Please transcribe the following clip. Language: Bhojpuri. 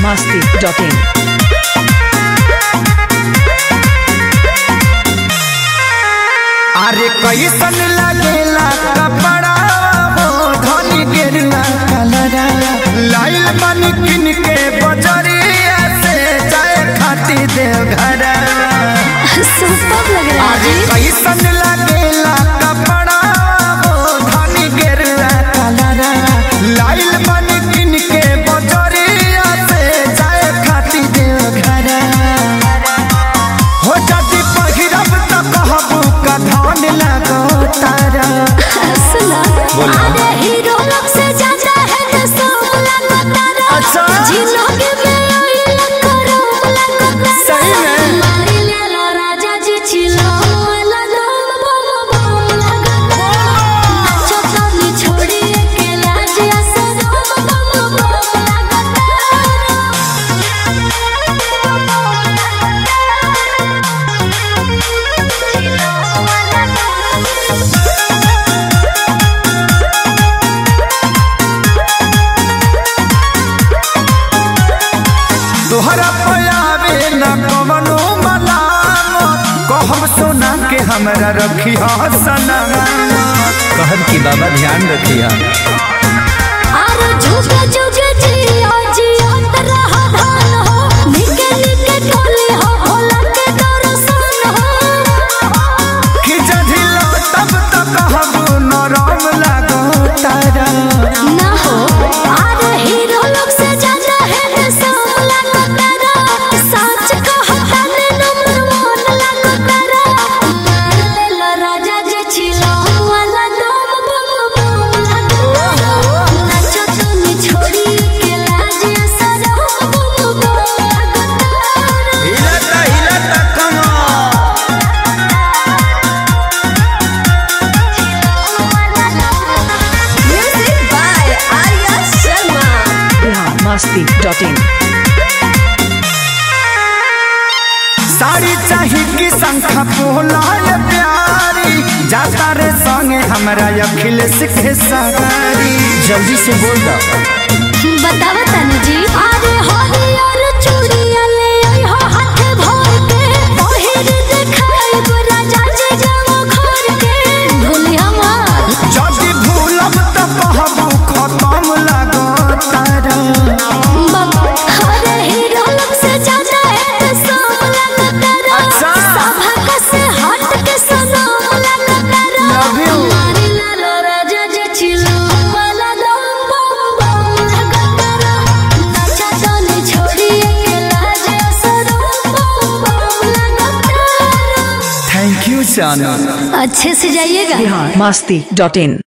masti.in। अरे कैसन लगेला कपड़ा हो धनी गेरुआ कलरा लाइल मन किन के बजरिया से जाए खाती देवघरा सुपर लग रहा है जी। कैसन लगेला कपड़ा हो धनी गेरुआ कलरा लाइल मन किन के बजरिया से जाए खाती देवघरा हो जाती पहिरब त कहबू का धान लगो तारा सुना अरे हीरो लोग से ज्यादा है तो सब लगो तारा। अच्छा। जिलोगे में आई करो लगो तारा। सही में? मारी ले लो राजा जी चिलो वाला दम बम बम लगो तारा। नाचो ताली छोड़ी अकेला जी असर बम बम लगो तोहरा पयावे न कवनो मलाम कहब सोना के हमरा रखी सना कहब की बाबा ध्यान रखिया आरो जुगे जुगे जियो जियो तरह धान हो निके निके टोली हो भोला के दर्शन हो। कि जधिलो तब तो कहबू नरम लगो तारा ना हो आरो हीरो लोग से ज्यादा है तो सब लगो तारा। सच कहता ने नंबर वन लगो तारा। मार ले लो राजा जे चिलो वाला दम बम बम लगो तारा। नाचो तुनी छोड़ी के लाज असर बम बम लगो तारा। हिलता कनो Music by Arya Sharma। masti.in। Sari चाही कि शंखा पोलाल प्यारी जाता रे संगे हमरा अखिलेश के सवारी जल्दी से बोल दो बतावा तनु जी अरे हरियर चूड़िया ले आई हो हाथ भर के पहिर देखाई गो राजा जी जाओ घर के भूली हमार जदि भूलब त कहबू खत्म लगो तारा अरे हीरो लोग से ज्यादा है तो सब लगो तारा। अच्छा। सभा का से हट के सनम लगो तारा। Love you। मारी ला लो राजा जे चिलो वाला दम बम बम लगो तारा। नाचा ताली छोड़ी अकेला जे असर बम बम लगो तारा। थैंक यू जानू अच्छे से जाइएगा। masti.in।